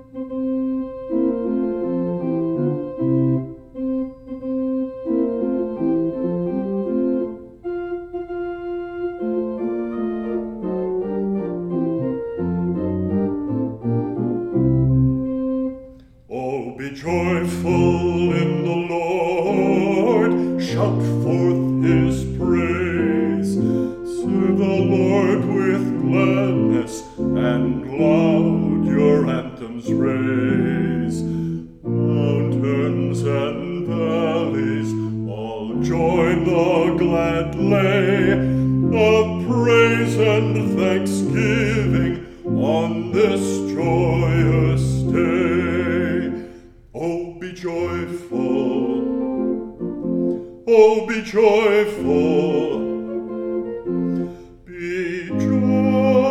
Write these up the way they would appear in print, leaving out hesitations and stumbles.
Oh, be joyful in the Lord, shout forth his praise. Serve the Lord with gladness, and loud your anthems raise. Mountains and valleys all join the glad lay of praise and thanksgiving on this joyous day. Oh, be joyful, oh, be joyful, be joyful.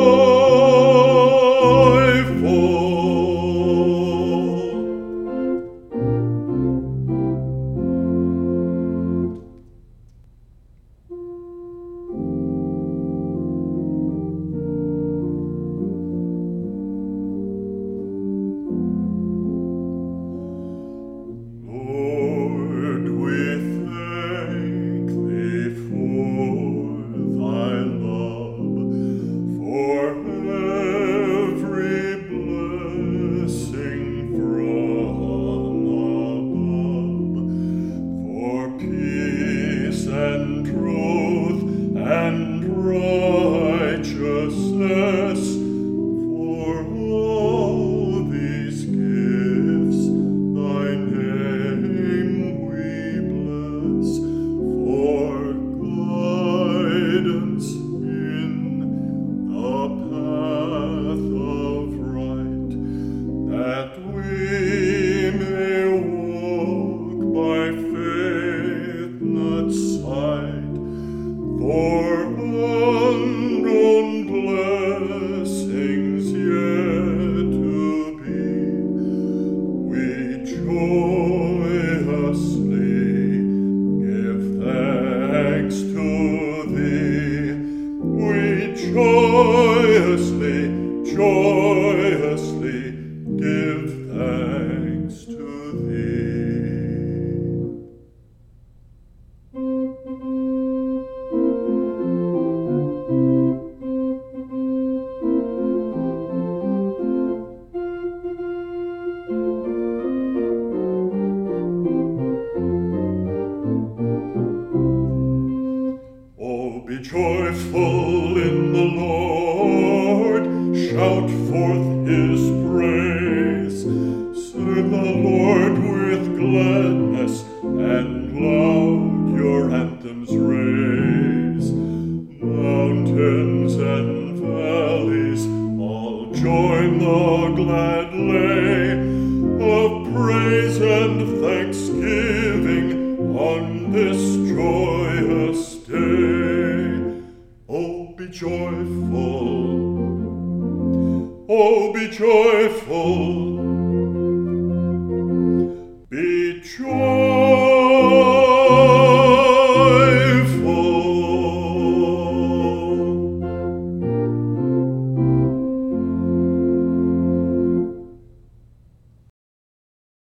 And truth and righteousness, for all these gifts thy name we bless, for guidance in the path of right, that we may walk by faith, not sight, for unknown blessings yet to be. We joyously give thanks to thee. We joyously give thanks to thee. Oh, be joyful in the Lord, shout forth his praise. Serve the Lord with gladness, and loud your anthems raise. Mountains and valleys all join the glad lay of praise and thanksgiving on this joyous day. Oh, be joyful, oh, be joyful,